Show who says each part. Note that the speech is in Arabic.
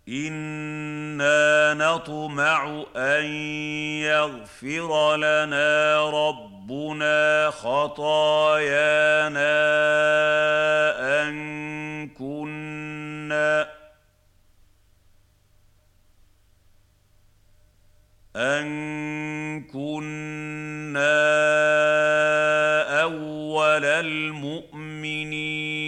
Speaker 1: إِنَّا نَطْمَعُ أَن يَغْفِرَ لَنَا رَبُّنَا خَطَايَانَا أَن كُنَّا أَوَّلَ الْمُؤْمِنِينَ